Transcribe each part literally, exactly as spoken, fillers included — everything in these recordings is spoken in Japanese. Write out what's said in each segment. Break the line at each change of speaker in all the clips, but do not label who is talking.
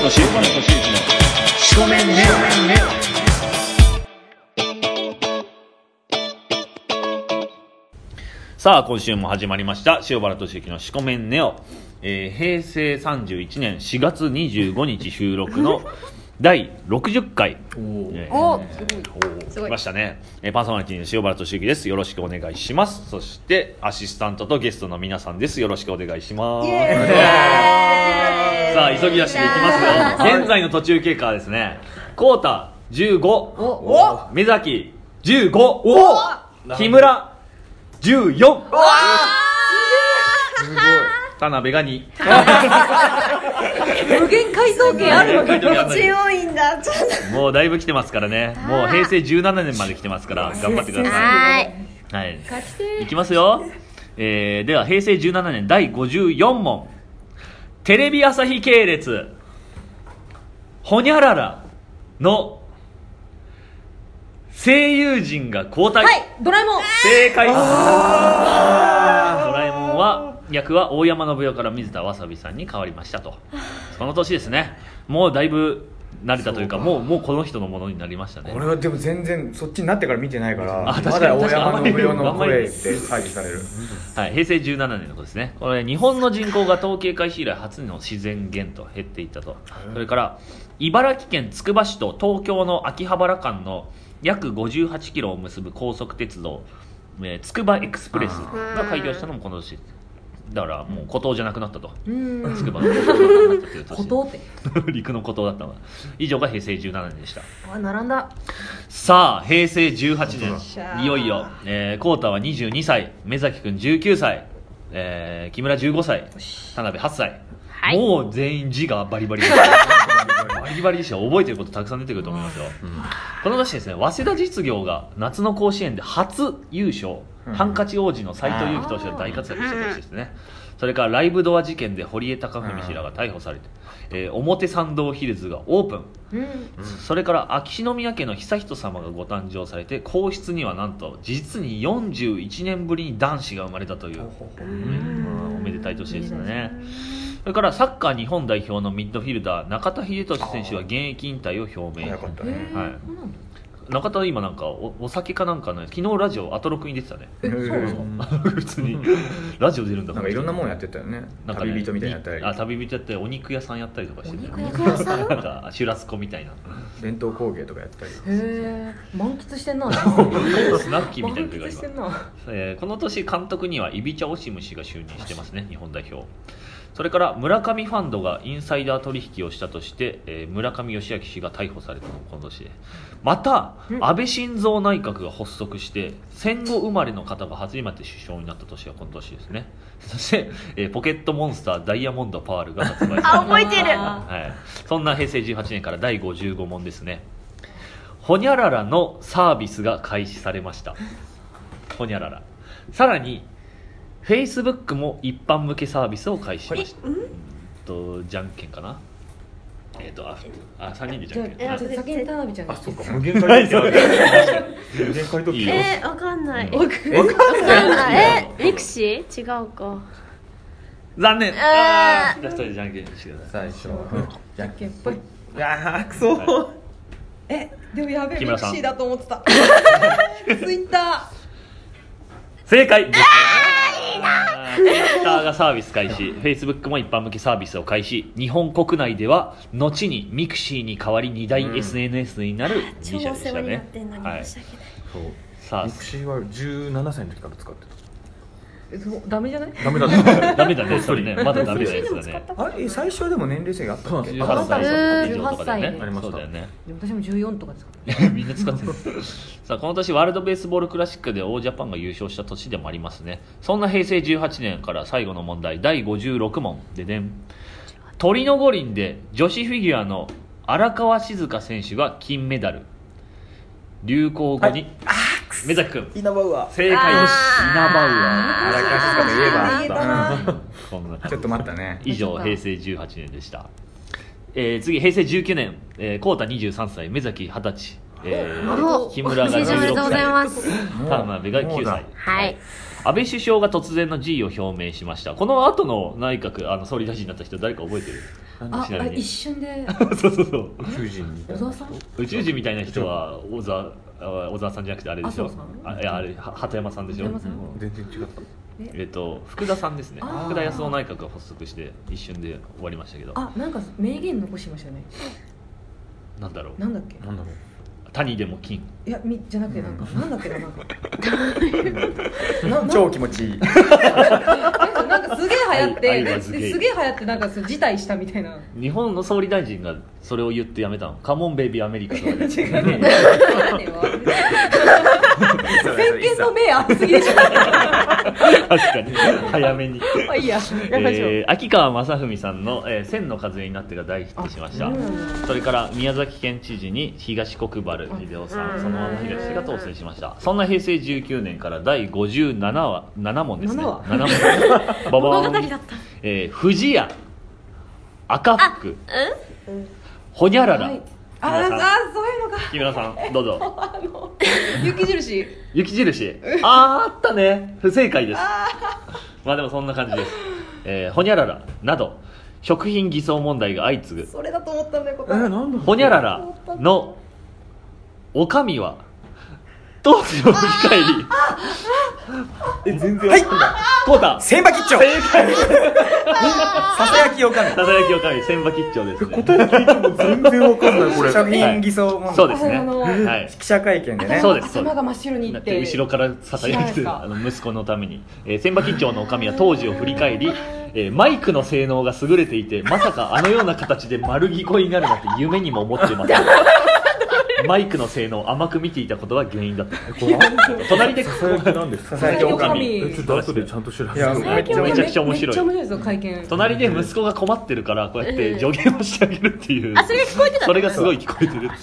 の塩原俊之のしこめんネオ。さあ今週も始まりました塩原俊之のしこめんネオ、えー、平成さんじゅういちねんしがつにじゅうごにち収録のだいろくじゅっかい。
おー、
えー、
お
ーすごい来ましたね、えー、パーソナリティの塩原俊之です。よろしくお願いします。そしてアシスタントとゲストの皆さんです。よろしくお願いします。さあ急ぎ足でいきますよ。現在の途中経過はですね、コータじゅうご、目崎じゅうご、木村じゅうよん、すごい、田辺がに。
無限改造権あるの
か強いんだ。
もうだいぶ来てますからね。もう平成じゅうななねんまで来てますから頑張ってください。はい、いきますよ。えー、では平成じゅうななねんだいごじゅうよんもん、テレビ朝日系列ホニャララの声優陣が交代。
はい、ドラえもん。
正解。ドラえもんは役は大山信代から水田わさびさんに変わりましたと。その年ですね。もうだいぶ慣れたというか、もうもうこの人のものになりましたね。
俺はでも全然そっちになってから見てないから、
あ、
まだ大山信代の声で会議される。
はい、平成じゅうななねんのことですね。これ日本の人口が統計開始以来初の自然減と減っていったと。それから茨城県つくば市と東京の秋葉原間の約ごじゅうはちキロを結ぶ高速鉄道、えー、つくばエクスプレスが開業したのもこの年だから、もう孤島じゃなくなったと。つくばの孤島じゃなくなったという年。
孤島って
陸の孤島だったのが。以上が平成じゅうななねんでした。
あ、並んだ。
さあ平成じゅうはちねん、いよいよ、えー、コータはにじゅうにさい、目崎くんじゅうきゅうさい、えー、木村じゅうごさい、田辺はっさい、はい、もう全員字がバリバリバリバリでした。覚えてることたくさん出てくると思いますよ、うん、この年ですね、早稲田実業が夏の甲子園で初優勝、うん、ハンカチ王子の斎藤佑樹投手が大活躍した年ですね。それからライブドア事件で堀江貴文氏らが逮捕されて、えー、表参道ヒルズがオープン、うん、それから秋篠宮家の悠仁さまがご誕生されて、皇室にはなんと実によんじゅういちねんぶりに男子が生まれたという、うん、おめでたい年ですね。それからサッカー日本代表のミッドフィルダー中田英寿選手は現役引退を表明。
早かったね、
はい、中田今なんか お, お酒かなんかね、昨日ラジオアトロクに出てたね。
え、そうそう
普通にラジオ出るんだから。
なんかいろんなもんやってたよね。
なんかね、
旅人みたいなやったり、
あ、旅人やったり、お肉屋さんやったりとかしてて、
お肉屋さん
なんかシュラスコみたいな
伝統工芸とかやったり。
へえ、満喫してんな。
スナッキーみたいなというか今、えー、この年監督にはイビチャ・オシム氏が就任してますね、日本代表。それから村上ファンドがインサイダー取引をしたとして、えー、村上義明氏が逮捕されたのもこの年で、また安倍晋三内閣が発足して戦後生まれの方が初めて首相になった年はこの年ですね。そして、えー、ポケットモンスターダイヤモンドパールが発売された。
あ、覚えてる、
はい、そんな平成じゅうはちねんからだいごじゅうごもんですね。ホニャララのサービスが開始されました。ホニャララ、さらにフェイスブックも一般向けサービスを開始しました。うんとじゃんけんかな。えっ、ー、とああさんにんでじゃんけん。
じゃあ先に田辺ちゃん。
あ、そうか。無限回答。無限回答。
いいよ。
えー、わかんない。
わ
かんない。え、ミクシー？違うか。
残念。ああ。じゃあ一人でじゃんけんしてください。
最初。
じゃんけんぽい。
いやー、くそー。
はい、
え、でもやべえ、
木村さん
ミクシーだと思ってた。ツイッター。
正解です。ツイッターがサービス開始、Facebook も一般向けサービスを開始。日本国内では後にミクシーに代わりに大 エスエヌエス になるに社でしたね。はい。そう。さあ、
ミクシーはじゅうななさいの時から使ってた。
え、そう、ダメじゃない？
ダメだね。
ダメだね、それね。まだダメなやつだね。
あれ、最初はでも年齢制があったっけ？
じゅうはっさい以上とかだよね。
ありました。
そうだよね。
私もじゅうよんとかですか。
みんな使ってる。さあこの年ワールドベースボールクラシックでオージャパンが優勝した年でもありますね。そんな平成じゅうはちねんから最後の問題だいごじゅうろくもんででん。トリノ五輪で女子フィギュアの荒川静香選手が金メダル。流行語に、はい、目崎くん
イナバウアー
正解です。イナバウアー。
荒川静香といえば
こんな
ちょっと待ったね。
以上平成じゅうはちねんでした。えー、次平成じゅうきゅうねん、えー、コータにじゅうさんさい、目崎はたち、 え
お
ー、木村がじゅう
おめでとう
ろく
ございま
さ
す。
い、田辺がきゅうさい。
はい。
安倍首相が突然の辞意を表明しました。この後の内閣あの総理大臣になった人誰か覚えてる？
ああ
ちなみに
一瞬で
そうそうそう、
宇宙人みたいな
小沢さん
宇宙人みたいな人は小沢あ小沢さんじゃなくてあれでしょ。
麻生さん
あいやあれは鳩山さんでしょ。
鳩山さん
うん
全然違った
えっと福田さんですね。
あー
福田康夫内閣が発足して一瞬で終わりましたけど、
あなんか名言残しましたよね。
なんだろう。
なんだっけ。
なんだろう
谷でも金。
いやみじゃなくてなんかなんだっけななんかなな
超気持ちいい
なんかすげえ流行って
愛
でです
はげえ
げえ流行ってなんかそう辞退したみたいな。
日本の総理大臣がそれを言ってやめたの。カモンベイビーアメリカとかで。
違うね。なんでよ。先見の明ありすぎでしょ。
確かに早めに。
まあいいや。やりましょう。
えー秋川雅史さんの、えー千の風になってが大ヒットしました。
うん
それから宮崎県知事に東国原英夫さん、そのまま東氏が当選しました。そんな平成じゅうきゅうねんからだいごじゅうななわなな問ですね。
ななわ
なな問ババ
物語
ーン
だった。
えー、藤屋赤福ほにゃらら、
はいああ
木村さん
そういうのか。
木村さんどうぞ。
あの雪印。
雪印あーあったね、不正解です。まあでもそんな感じです。えー、ほにゃららなど食品偽装問題が相次ぐ。
それだと思ったんだよ答え。
えなんだ
ほにゃららのおかみは当時を振り返り、
え全然わかんない
こうた
千葉吉兆
正解。
ささやきおかみ
ささやきおかみ千葉吉兆ですね。
答え聞いても全然わかんないこれ食品偽装問題
そうですね。
あの
はい。
記者会見でね
そうですそうです
頭が真っ白にい
だ
っ
ってて後ろからささやいてるあの息子のために、えー、千葉吉兆のおかみは当時を振り返り、えーマイクの性能が優れていてまさかあのような形で丸聞こえになるなんて夢にも思ってません。マイクの性能を甘く見ていたことが原因だった。隣で
ささやきなんですか
ささやきおかみ。
え
ちょっと後でちゃんと調べ
いやめちゃめちゃ面白い
めっちゃ面白いですよ会見。
隣で息子が困ってるからこうやって助言をしてあげるっていう、
あ、それが聞こえてたの。
それがすごい聞こえてる。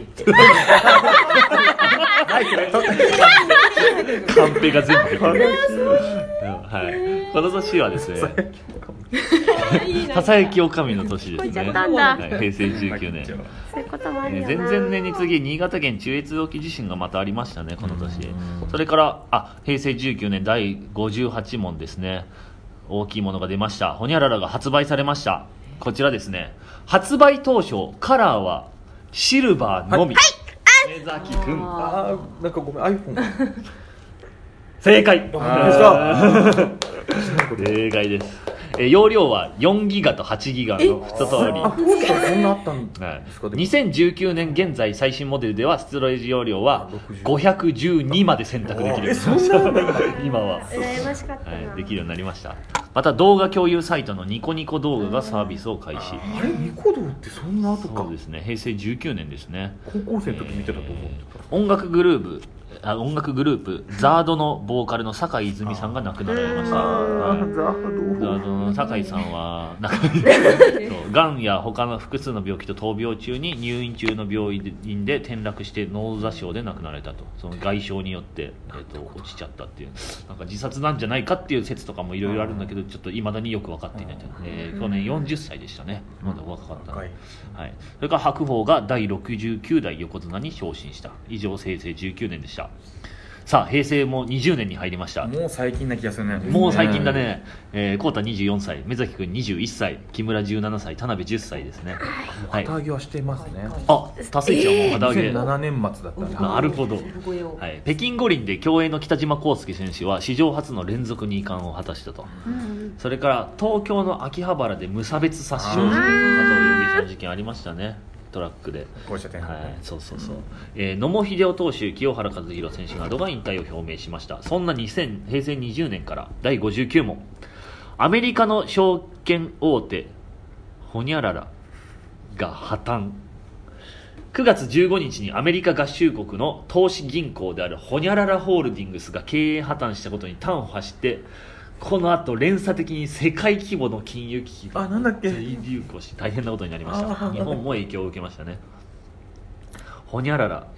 はいこれ取って
カンペが全部出てる。うんはい。この年はですね、ささやきおかみの年ですね。
聞こえちゃったんだ。
はい、平成じゅうきゅうねん。
そういうこともある
えー
よな。
前々年に次ぎ新潟県中越沖地震がまたありましたね、この年。それからあ平成じゅうきゅうねんだいごじゅうはち問ですね。大きいものが出ました。ほにゃららが発売されました。こちらですね、発売当初カラーはシルバーのみ。目崎くん
あーなんかごめん iPhone
正解。
あ
正解です。えー容量はよんギガとはちギガのふた通り。
あ当時からそんなあったん
はい
ですか、
にせんじゅうきゅうねん現在最新モデルではストレージ容量はごひゃくじゅうにまで選択できるようになりました今は、
羨ましかったな。
はい、できるようになりました。また動画共有サイトのニコニコ動画がサービスを開始。
あれニコ動ってそんな後か
そうですね、平成じゅうきゅうねんですね。
高校生の時見てたと思ってた
音楽グループあ音楽グループザードのボーカルの酒井泉さんが亡くなられました。はい
ザード
ザードの酒井さんはなんかそうがんや他の複数の病気と闘病中に入院中の病院で転落して脳挫傷で亡くなられたと。その外傷によって、えー、と落ちちゃったっていう、なんか自殺なんじゃないかっていう説とかもいろいろあるんだけど、ちょっといまだによく分かっていないと、えー去年よんじゅっさいでしたね。まだ若かったの、
若い
はい、それから白鵬がだいろくじゅうきゅうだい横綱に昇進した。以上平成じゅうきゅうねんでした。さあ平成もにじゅうねんに入りました。
もう最近な気がするね
もう最近だね。えー、コウタにじゅうよんさい、目崎くんにじゅういっさい、木村じゅうななさい、田辺じゅっさいですね。はい。
旗揚げはしてますね
あ、達成値はもう旗揚げ。
にせんななねん末だったんで
なるほど。はい、北京五輪で競泳の北島康介選手は史上初の連続に冠を果たしたと。それから東京の秋葉原で無差別殺傷事件、あと容疑者の事件ありましたね。トラックで。
こうした点
はい、そうそうそう、えー野茂英雄投手、清原和博選手などが引退を表明しました。そんなにせん平成にじゅうねんからだいごじゅうきゅう問、アメリカの証券大手ホニャララが破綻。くがつじゅうごにちにアメリカ合衆国の投資銀行であるホニャララホールディングスが経営破綻したことに端を発して、この後連鎖的に世界規模の金融危機が
あなんだっけ
大流行し大変なことになりました。
あー
日本も影響を受けましたね。ホニャララ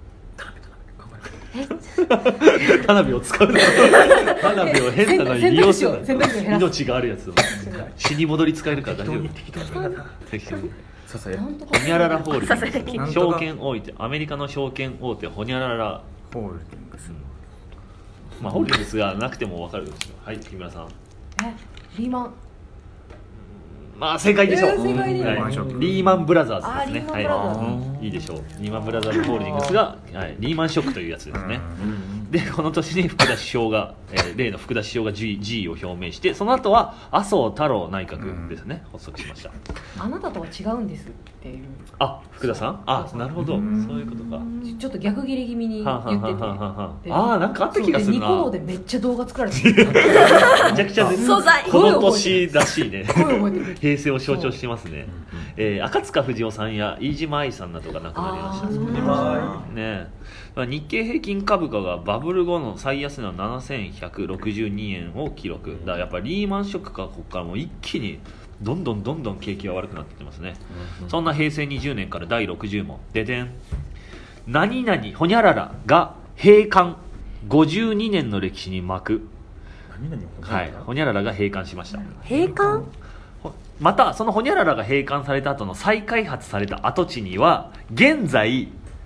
花火を使うな花火を変なのに利用するな。
選択肢を減らす
命があるやつを死に戻り使えるから大丈夫。適当に
ささや
なんとか
ホニャララホールディングス
ささやき
証券大手アメリカの証券大手ホニャララ、
ホールディングス
まあ、ホールディングスがなくても分かるですよ。はい木村さん。
えリーマン
まあ正解でしょう、
えー正解で
はい
リーマンショック
リーマンブラザーズ
あー
ですね。
リーマンブラザーズ
はい、いいでしょう。リーマンブラザーズホールディングスが、はい、リーマンショックというやつですね。でこの年に福田首相が、えー例の福田首相が辞意辞意を表明して、その後は麻生太郎内閣ですね、発足しました。
あなたとは違うんですっていう
あ福田さん、あなるほど、
うん
そういうことか。
ちょっと逆切れ気味に言
は
ってて
んはんはんはんはんはん
で
あーなんかあった気がするな。
そうでニコ動でめっちゃ動画作られてる
めちゃくちゃです
素材
この年らしいね。
声覚えてる
平成を象徴してますね。えー赤塚不二夫さんや飯島愛さんなどが亡くなりました。
あー
そうねえ、日経平均株価がバブル後の最安値のななせんひゃくろくじゅうにえんを記録。だからやっぱりリーマンショックからここからもう一気にどんどんどんどん景気が悪くなってってますね。そんな平成にじゅうねんからだいろくじゅう問ででん。何々ほにゃららが閉館ごじゅうにねんの歴史に幕。
何々
はい、ほにゃららが閉館しました。
閉館
ほまたそのほにゃららが閉館された後の再開発された跡地には現在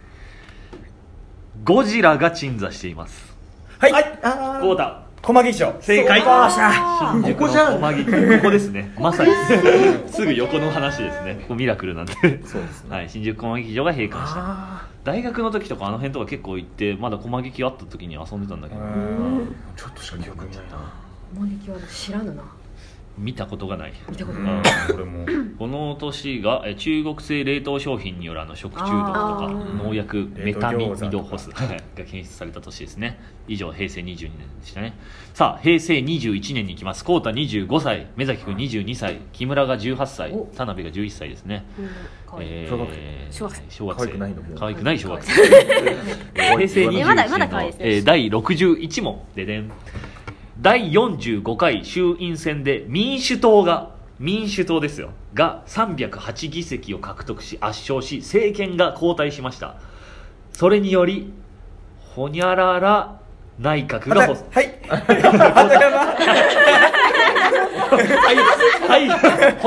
ゴジラが鎮座しています。
はいあ
こうだ
駒木賞
正解。
よっしゃ
新宿の
ここじゃん
駒木ここですね。まさにすぐ横の話ですね。ここミラクルなんで。
そうですね
はい、新宿駒劇場が閉館した。
あ
大学の時とかあの辺とか結構行ってまだ駒劇あった時に遊んでたんだけど、
ーちょっとしか記憶にないな
駒劇は知らぬな
見たことがない。
見たこと
うん
ない
俺も
この年がえ中国製冷凍商品によるあの食中毒と
あ
か
ー
農薬メタミ
冷凍餃子
ミドホスが検出された年ですね。以上平成にじゅうにねんでしたね。さあ平成にじゅういちねんに行きます。浩太にじゅうごさい、目崎君にじゅうにさい、木村がじゅうはっさい
お、
田辺がじゅういっさいですね。
かわいい
えー
小学
小学生
小学生
可愛くないの
可愛くない小学生
可
えー平成にじゅういち
えまだまだ
年の
可愛いですね
えーだいろくじゅういち問ででん。だいよんじゅうごかい衆院選で民主党が民主党ですよがさんびゃくはちぎせきを獲得し圧勝し政権が交代しました。それによりほにゃらら内閣が発足。
はい鳩山
はいはいほ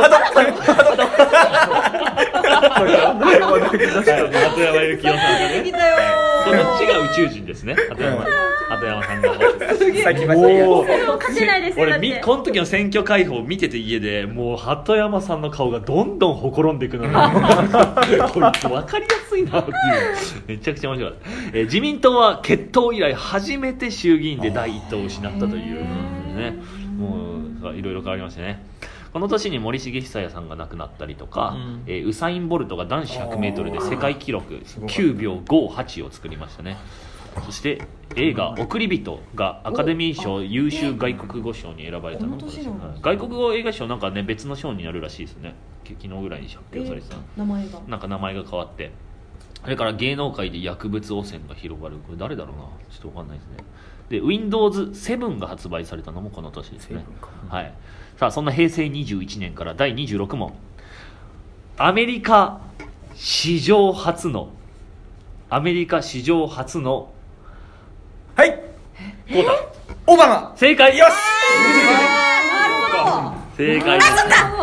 鳩山由紀夫さんがね
出てきたよ
こっちが宇宙人ですね。鳩山鳩山さんが
先まで
もう
勝てないですよだ
俺
って
みこの時の選挙開放見てて家でもう鳩山さんの顔がどんどんほころんでいくのこいつ分かりやすいなっていうめちゃくちゃ面白かった、えー自民党は結党以来初めて衆議院で第一党を失ったというね。もういろいろ変わりましたね。この年に森重久彌さんが亡くなったりとか、
うん
えーウサイン・ボルトが男子 ひゃくメートル で世界記録
すごかった
きゅうびょうごはちを作りましたね。そして映画「送り人」がアカデミー賞優秀外国語賞に選ばれたのも
この年なんだ
はい外国語映画賞なんかね別の賞になるらしいですね。き昨日ぐらいに発表されてた、
名前が
なんか名前が変わって、それから芸能界で薬物汚染が広がる。これ誰だろうな、ちょっと分かんないですね。で ウィンドウズセブン が発売されたのもこの年ですね。はい、さあそんな平成にじゅういちねんからだいにじゅうろく問。アメリカ史上初のアメリカ史上初の
はい
こうだ
オバマ
正解。
よし
正解です。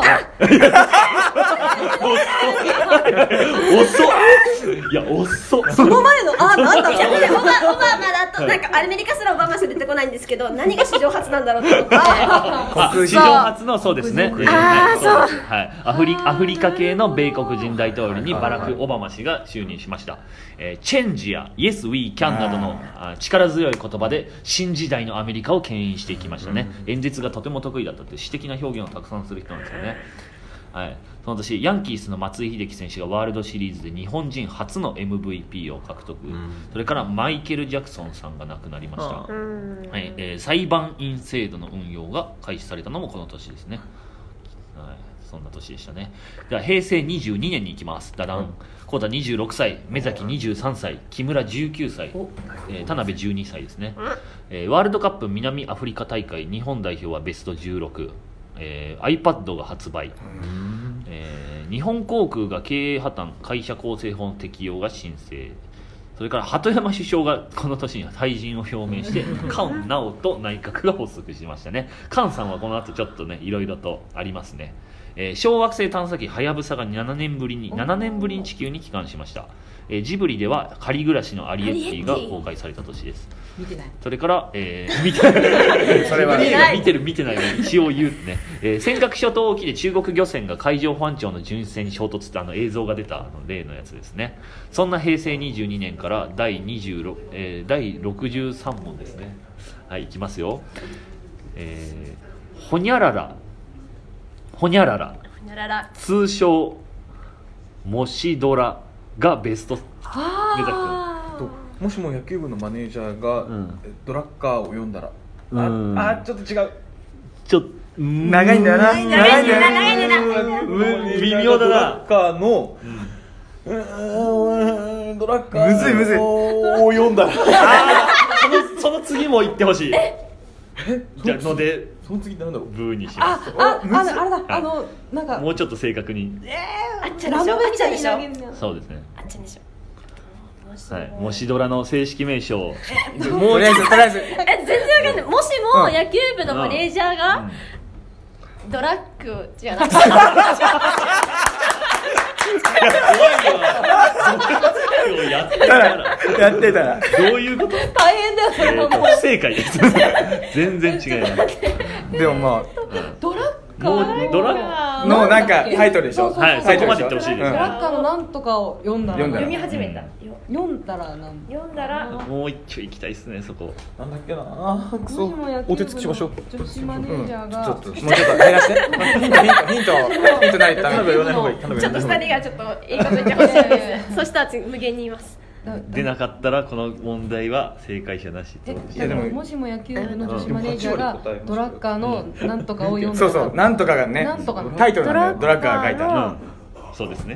遅っいや遅っ
その前のあなんだ
いやでもオバオバマだとなんかアメリカすらオバマしか出てこないんですけど何が史上初なんだろうと思って
あ
黒人
史上初のそうですね。
人あーそう
ですはい。アフリアフリカ系の米国人大統領にバラク・オバマ氏が就任しました。えーチェンジや Yes We Can などのあ力強い言葉で新時代のアメリカを牽引していきましたね。演説がとても得意だったって詩的な表現をたくさんする人なんですよね。はい、その年ヤンキースの松井秀喜選手がワールドシリーズで日本人初の エムブイピー を獲得、それからマイケル・ジャクソンさんが亡くなりました、
うん
はいえー裁判員制度の運用が開始されたのもこの年ですね。はい、そんな年でしたね。では平成にじゅうにねんに行きます。ダダン。浩太にじゅうろくさい、目崎にじゅうさんさい、木村じゅうきゅうさい、えー田辺じゅうにさいですね。えーワールドカップ南アフリカ大会日本代表はベストじゅうろく、えー iPad が発売、えー日本航空が経営破綻会社構成法の適用が申請、 それから鳩山首相がこの年には退陣を表明して菅直人内閣が発足しましたね。菅さんはこの後ちょっとねいろいろとありますね。えー、小惑星探査機はやぶさがななねんぶりにななねんぶりに地球に帰還しました。えー、ジブリでは仮暮らしのアリエッティが公開された年です。
見てない。
それから、えー、見てない
それは
ジブリ映画見てる見てないの一応言うね、えー、尖閣諸島沖で中国漁船が海上保安庁の巡視船に衝突ってあの映像が出たあの例のやつですね。そんな平成にじゅうにねんから第にじゅうろく、えー、第ろくじゅうさん問ですね。はい、いきますよ。えー、ほにゃららほにゃらら
ほにゃらら
通称もしドラがベスト目指
あ
もしも野球部のマネージャーが、
うん
ドラッカーを読んだら、
うん
ああちょっと違う、
ちょっと
長いんだよな、長いん
長いんだよな長いんだよな
うん微妙だな。
ドラッカーの、うーんドラッカー
むずいむずい
を読んだら
あーそのその次も言ってほしい。じゃあので
その次なんだろう、
ブーにしま
ああああれあれだ、
はい
あのなんか
す。もうちょっと正確に。
あっちゃんでしょあ
ラブみたい
っちゃんでしょ
に投げるや
そうですね。
あっちゃんでしょ
はい、もしドラの正式名称。
もうとりあえずとりあえず
え全然わかんない。もしも野球部のマネージャーがドラッグじゃなくて
怖いわ。やってたら
やってたら
どういうこと？
大変だよそれはもう
不正解です。全然違います。
でもま
ドラッカー
もうドラ
あのなんかタイトルでしょ、
そうそう
はい、そこまで言ってほしいです。
ドラッカーのなんとかを読んだら
読んだら
読み始めたよ
読んだらなん
読んだら
もう一丁行きたいですね、そこ。
なんだっけなあーく
も
そ
しも野球部
お手つきしましょう、
女子マネージャーが
ちょっともうちょっと減らしてヒントヒントヒントヒントないとダメ、頼む言わない方がいい、頼む
ちょっと二人がちょっといいこと言ってほしいですそしたら次無限に言います
だ
出なかったらこの問題は正解者なしと。
え
いやでも
もしも野球部の女子マネージャーが
でもはち割答えます
ドラッカーのなんとかを読んだら
そうそう、なんとかがね
なんとかの
タイトルなんだよ、ドラッカーが書いてある、
うん、そうですね。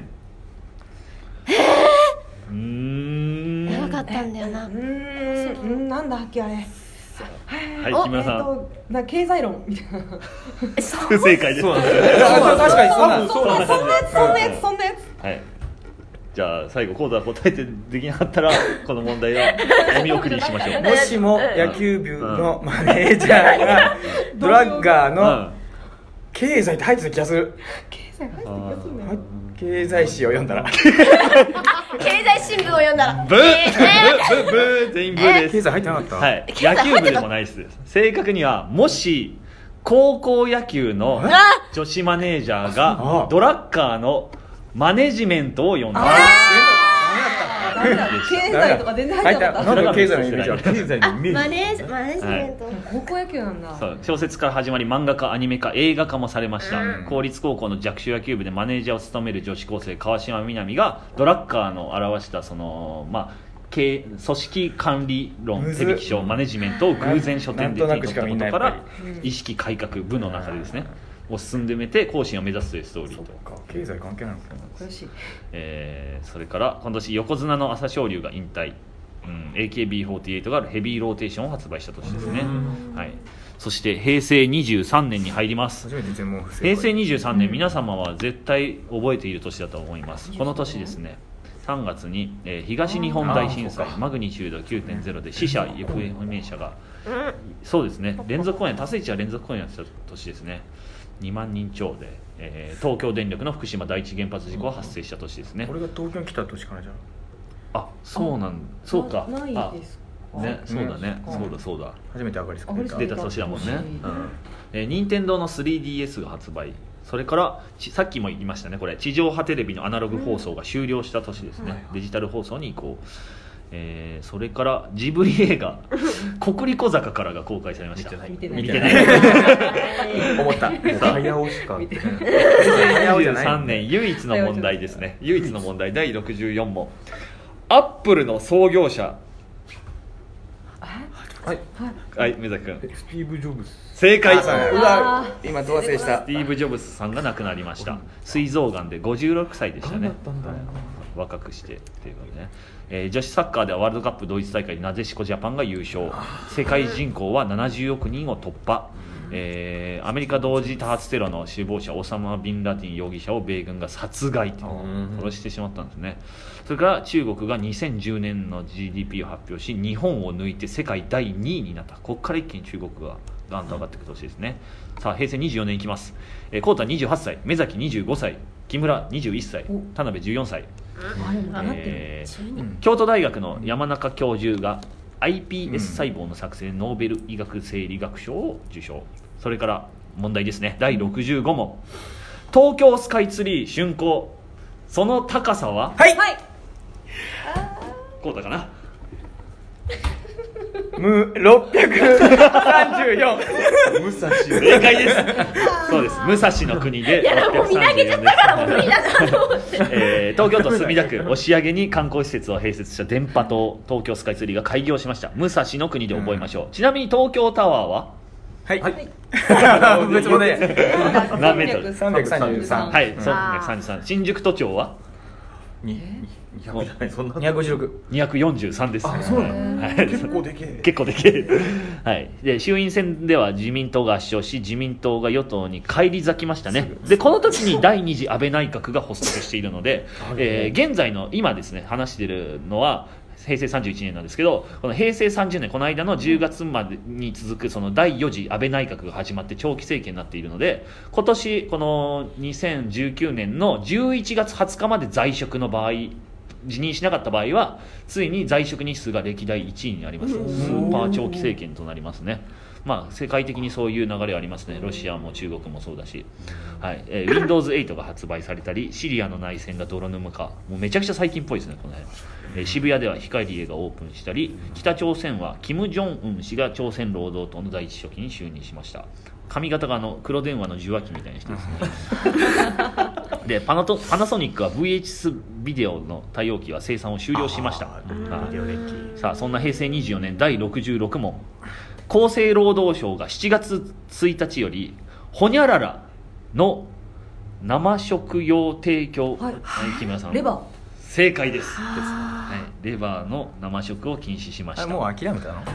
うーん。
長かったんだよな
うーんうんなんだっけあれ
はい、
お
木村さん。
えっとな経済論みたいな
不正解です。
そうなんだよあ確かにそうなんだ
そんなそんなやつそんなやつそんなやつ
はい。じゃあ最後コードは答えてできなかったらこの問題はお見送りにしましょう。
もしも野球部のマネージャーがドラッガー
うん
の経済って入ってた気がする、
経済入ってる気がするね
経済誌を読んだら
経済新聞を読んだら
ブー、
えー
ブーブーブー全員ブーです。
経済入ってなかった、
はい、
経済
野球
入ってた
部でもないです。正確にはもし高校野球の
あ
女子マネージャー
あ
がドラッカーのマネジメントを読んだ。
ダメだ経済とか全然入ってなかった
なんか経済のイメージある、経済のイメージ
マネージマネージメント
高校野球なんだ
そう小説から始まり漫画化アニメ化映画化もされました、
うん
公立高校の弱小野球部でマネージャーを務める女子高生川島みなみがドラッカーの表したそのまあ経組織管理論
むず
手引き書マネジメントを偶然書店で手に取ったことか
なんとなくしかみんなやっ
ら
ぱ
意識改革部の中でですねを進んでめて後進を目指すというストーリーと、
経済関係ないのかな、
悔しい
えーそれから今年横綱の朝青龍が引退、うん、エーケービーフォーティーエイト がヘビーローテーションを発売した年ですね、はい、そして平成にじゅうさんねんに入ります。
初めて全問不正解
平成にじゅうさんねん、皆様は絶対覚えている年だと思います。この年ですねさんがつに、えー東日本大震災
あーそうか
マグニチュード きゅうてんゼロ で死者行方不明者が、そうですね連続公演多数一は連続公演やってた年ですね。にまんにん超で、えー東京電力の福島第一原発事故が発生した年ですね。
これが東京に来た年からじゃん、
あそうなんそうか
なない
あ
ですか
ねそうだね
うん
そうだそうだ
初めて上がりすくれた
上がり
出た年だもんね、
うん
うんえー、任天堂の スリーディーエス が発売、それからちさっきも言いましたねこれ地上波テレビのアナログ放送が終了した年ですね、デジタル放送に移行、えーそれからジブリ映画「国立小坂から」が公開されました。
見てない
見てない
思った早押しか
見て
全然
にじゅう
早押しじゃない
さんねん唯一の問題ですね唯一の問題だいろくじゅうよん問、アップルの創業者、
はい
はい目崎君
スティーブ・ジョブズ
正解。
あそうねうわ今ど忘れした
スティーブ・ジョブズさんが亡くなりました。膵臓がんでごじゅうろくさいでしたね。若くしてっていうことね、えー女子サッカーではワールドカップドイツ大会でなでしこジャパンが優勝、世界人口はななじゅうおくにんを突破、 えーアメリカ同時多発テロの首謀者オサマ・ビンラディン容疑者を米軍が殺害と殺してしまったんですね。それから中国がにせんじゅうねんの ジーディーピー を発表し日本を抜いて世界だいにいになった。ここから一気に中国がガンと上がっていく年ですね。さあ平成にじゅうよねんいきます。えー、コータにじゅうはっさい、目崎にじゅうごさい、木村にじゅういっさい、田辺じゅうよんさい、えー、京都大学の山中教授が アイピーエス 細胞の作成でノーベル医学生理学賞を受賞。それから問題ですね、だいろくじゅうご問。東京スカイツリー竣工、その高さは？
はい、
こうだかな。
むろっぴゃくさんじゅうよん。
武蔵
正解です。そうです、武蔵の国で
いやもう見投げちゃったからもう無理だなと思って、
えー、東京都墨田区押上に観光施設を併設した電波塔東京スカイツリーが開業しました。武蔵の国で覚えましょう、うん、ちなみに東京タワーは
はい、はい、
別物で何メートル？
さんびゃくさんじゅうさん。
はい、そうさんびゃくさんじゅうさん。新宿都庁は
にひゃくじゃない、そんな
にひゃくごじゅうろく。
にひゃくよんじゅうさんです。
あ、そうなんだ、はい、結構でけえ
結構でけえ、はい、で衆院選では自民党が圧勝し自民党が与党に返り咲きましたね。でこの時に第二次安倍内閣が発足しているので、えー、現在の今ですね話しているのは平成さんじゅういちねんなんですけど、この平成さんじゅうねんこの間のじゅうがつまでに続くそのだいよん次安倍内閣が始まって長期政権になっているので、今年このにせんじゅうきゅうねんのじゅういちがつはつかまで在職の場合、辞任しなかった場合はついに在職日数が歴代いちいになります。スーパー長期政権となりますね。まあ、世界的にそういう流れはありますね。ロシアも中国もそうだし、はいえー、ウィンドウズエイト が発売されたり、シリアの内戦が泥沼化、もうめちゃくちゃ最近っぽいですねこの辺、えー、渋谷では光栄がオープンしたり、北朝鮮はキム・ジョンウン氏が朝鮮労働党の第一書記に就任しました。髪型があの黒電話の受話器みたいにしてですねで パナトパナソニックは ブイエイチエス ビデオの対応機は生産を終了しました。さあそんな平成にじゅうよねんだいろくじゅうろく問。厚生労働省がしちがつついたちよりホニャララの生食用提供、はいはい、木村さん
レバー
正解です。はい、レバーの生食を禁止しました。
もう諦めたの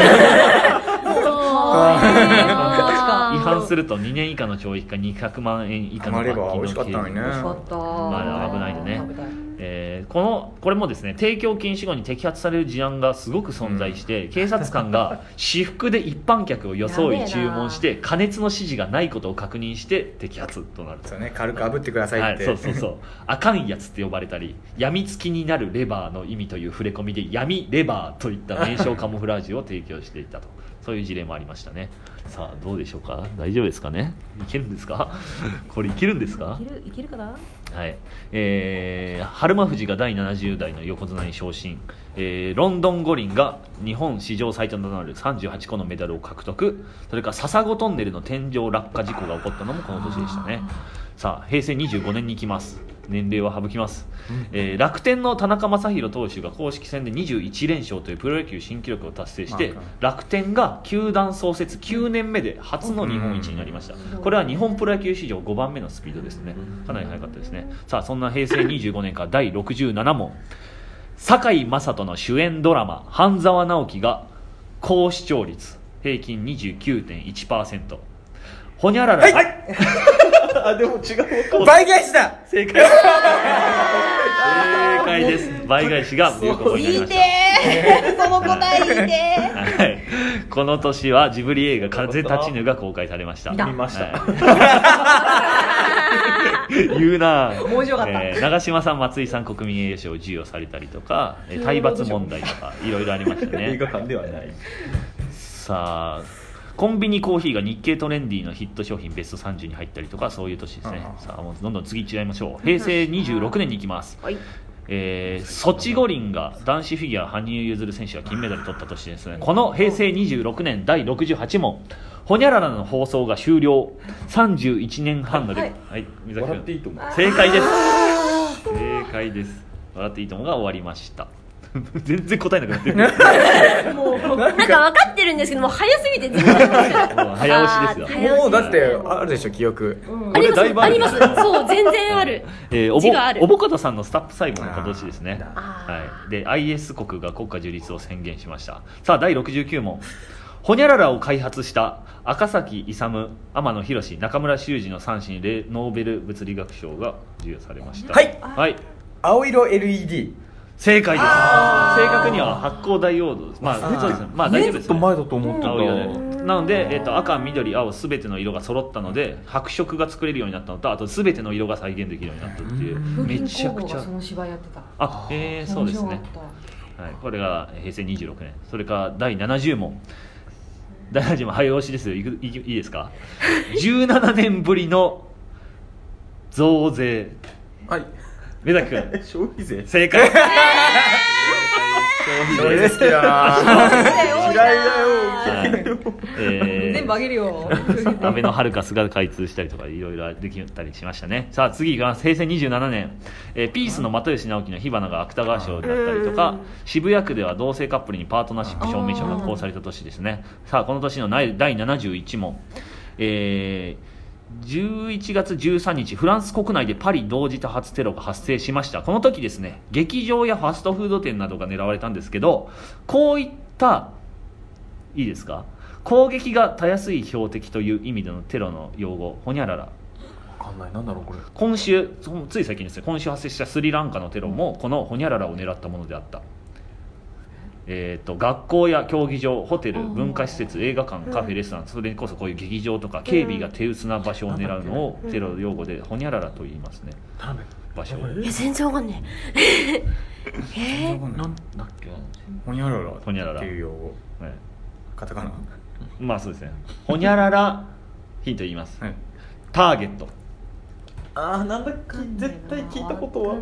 違反するとにねん以下の懲役かにひゃくまんえん以下の罰金の刑
罰、
まあ、危ないでね、えー、このこれもですね提供禁止後に摘発される事案がすごく存在して、うん、警察官が私服で一般客を装い注文して加熱の指示がないことを確認して摘発となると。
そうね、軽く炙ってくださいって、
はい、そうそうそうあかんやつって呼ばれたり、病みつきになるレバーの意味という触れ込みで闇レバーといった名称カモフラージュを提供していたと、そういう事例もありましたね。さあどうでしょうか、大丈夫ですかね、いけるんですかこれいけるんですか、
いけるいけるかな。
はい、えー、春馬富士がだいななじゅう代の横綱に昇進、えー、ロンドン五輪が日本史上最多となるさんじゅうはちこのメダルを獲得、それから笹子トンネルの天井落下事故が起こったのもこの年でしたね。さあ平成にじゅうごねんに行きます。年齢は省きます、うんえー、楽天の田中将大投手が公式戦でにじゅういちれんしょうというプロ野球新記録を達成して、楽天が球団創設きゅうねんめで初の日本一になりました。これは日本プロ野球史上ごばんめのスピードですね。かなり速かったですね。さあそんな平成にじゅうごねんからだいろくじゅうなな問。堺雅人の主演ドラマ半沢直樹が高視聴率平均 にじゅうきゅうてんいちパーセント。ほにゃらら、はい、
あでも違う
倍返しだ。
正解正解です。倍返しが流行語になりました。
言いてーその答え言いてー、
はい、この年はジブリ映画風立ちぬが公開されました。
見ました、
はい、言うな
面白かった、
えー、長嶋さん松井さん国民栄誉賞を授与されたりとか、えー、体罰問題とかいろいろありましたね。
映画館ではない。
さあコンビニコーヒーが日経トレンディのヒット商品ベストさんじゅうに入ったりとか、そういう年ですね。さあもうどんどん次いっちゃいましょう。平成にじゅうろくねんに行きます、はいえー、ソチ五輪が男子フィギュア羽生結弦選手が金メダル取った年ですね。この平成にじゅうろくねんだいろくじゅうはち問。ほにゃららの放送が終了さんじゅういちねんはんので、はいはい、水崎君
笑っていいと思う。
正解です。正解です。笑っていいと思うが終わりました全然答えなくなってる
もうなんか分かってるんですけども早すぎて全然
早押しですよ。
もうだってあるでしょ記憶、
うん、ありますありますそう全然ある、
えー、おぼおぼかたさんのスタップ細胞の形ですね。はい、で アイエス 国が国家樹立を宣言しました。さあだいろくじゅうきゅう問。ほにゃららを開発した赤崎勇、天野博、中村修二の三氏にノーベル物理学賞が授与されました。
はい、
はい、
青色 エルイーディー。
正解です。正確には発光ダイオードです。まあそうですね。まあ大丈夫です、ね。
ちょっと前だと思ってた。
青色で。なので、えっと、赤、緑、青すべての色が揃ったので白色が作れるようになったのと、あとすべての色が再現できるようになったっていう、めちゃくちゃ。
その芝居やってた。
あ、えー、そうですね。はい、これがへいせいにじゅうろくねん。それからだいななじゅうもん。だいななじゅうもん早押しですよ。いくいいいですか。じゅうななねんぶりの増税。
はい。
目崎君。
消費税。
正解。
それですけどな。
嫌いだよ。
えー、
全部あげるよ。
安倍のハルカスが開通したりとかいろいろできたりしましたね。さあ次がへいせいにじゅうななねん、えー、ピースの又吉直樹の火花が芥川賞だったりとか、渋谷区では同性カップルにパートナーシップ証明書が発行された年ですね。さあこの年のだいななじゅういちもん、えーじゅういちがつじゅうさんにちフランス国内でパリ同時多発テロが発生しました。この時ですね、劇場やファストフード店などが狙われたんですけど、こういったいいですか、攻撃がたやすい標的という意味でのテロの用語、ホニャララ。
わかんない、なんだろうこれ。
今週つい最近ですね、今週発生したスリランカのテロもこのホニャララを狙ったものであった。えー、と学校や競技場、ホテル、文化施設、映画館、カフェ、レストラン、それこそこういう劇場とか警備が手薄な場所を狙うのをテロ用語でホニャララと言いますね。場所。
え、全然わかんね
えー、
なんだっけ。
ホニャララ
ホニャララ
っていう用語。
はい、
カタカナ。
まあそうですね。ホニャララヒント言います、
はい、
ターゲット。
ああ、なんだっけ、絶対聞いたことは。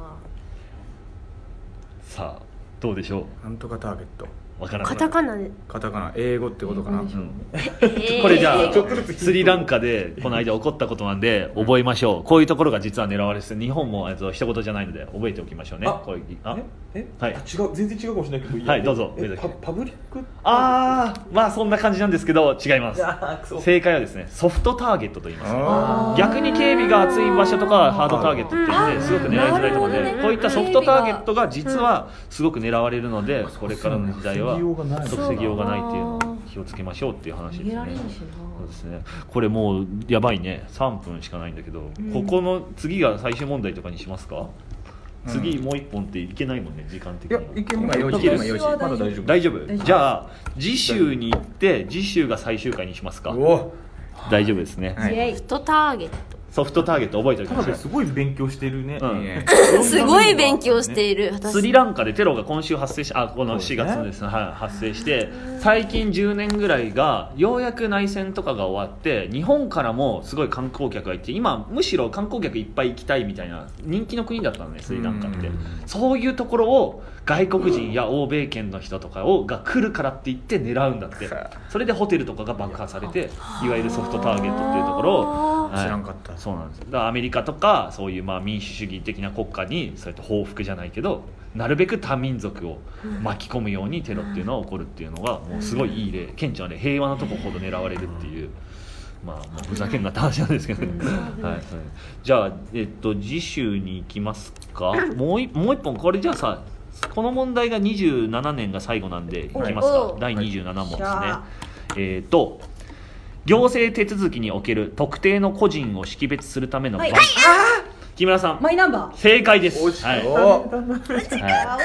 さあどうでしょう。
なんとかターゲット。
わからない。
カタカナで。
カタカナ、英語ってことかな。うん、
これじゃあスリランカでこの間起こったことなんで覚えましょう。こういうところが実は狙われてて、日本も一言じゃないので覚えておきましょうね。
あ
こういうあ
え
はい、
違う、全然違うかもしれないけど。
はい、どうぞ。
えパパブリック。
ああ、まあそんな感じなんですけど違います。
あー、
正解はですね、ソフトターゲットと言います、ね。
あ
逆に警備が厚い場所とかハードターゲットっていうのですごく狙いづらいと思うので、こういったソフトターゲットが実はすごく狙われるので、これからの時代は防ぎようがないっていうのを気をつけましょうっていう話ですね。そうですね。これもうやばいね、さんぷんしかないんだけど、ここの次が最終問題とかにしますか。次もう一本っていけないもんね、時間的には。
いや、いけます。今
いける。
今よじ
まだ大丈夫。
大丈夫。じゃあ次週に行って次週が最終回にしますか。
お
大丈夫ですね、
はい、
ソフトターゲット。
ソフトターゲット覚えておきましょう。
すごい勉強してるね。
うん
いいね。
すごい勉強している。
スリランカでテロが今週発生し、あ、このしがつですね、はい、発生して、最近じゅうねんぐらいがようやく内戦とかが終わって、日本からもすごい観光客がいて、今むしろ観光客いっぱい行きたいみたいな人気の国だったのね、スリランカって。そういうところを外国人や欧米圏の人とかをが来るからって言って狙うんだって。それでホテルとかが爆破されて、いわゆるソフトターゲットっていうところを、
知らんかった。
そうなんです。だからアメリカとかそういうまあ民主主義的な国家にそうやって報復じゃないけど、なるべく多民族を巻き込むようにテロっていうのは起こるっていうのがもうすごいいい例、顕著な例、平和なとこほど狙われるっていう、まあもうふざけんなって話なんですけど、ねはいはい、じゃあ、えっと、次週に行きますか。もう一もう一本これじゃあさ、この問題がにじゅうななねんが最後なんでいきますか。だいにじゅうななもんですね。えっと行政手続きにおける特定の個人を識別するための、はい、木村さん
マイナンバー
正解です。はい、はい、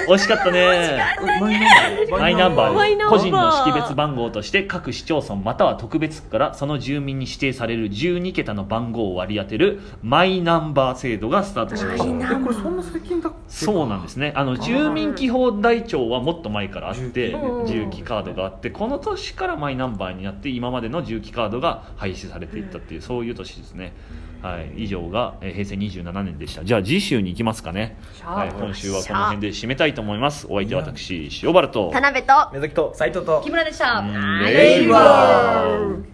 惜しかったね。マイナンバー、個人の識別番号として各市町村または特別区からその住民に指定されるじゅうにけたの番号を割り当てるマイナンバー制度がスタートしました。
これそんな最近だっけ。
そうなんですね。あの住民基本台帳はもっと前からあって、重機カードがあって、この年からマイナンバーになって今までの重機カードが廃止されていったっていう、そういう年ですね。はい、以上が、えー、へいせいにじゅうななねんでした。じゃあ次週に行きますかね。はい、今週はこの辺で締めたいと思います。お相手は私塩原と
田辺と
目崎と斉藤と
木村でした。
レイバー。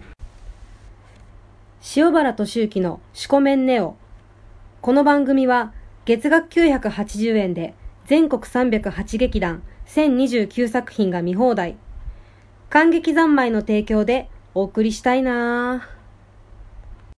塩原俊之のシコメンネオ。この番組は月額きゅうひゃくはちじゅうえんで全国さんびゃくはちげきだんせんにじゅうきゅうさくひんが見放題。観劇三昧の提供でお送りしたいなぁ。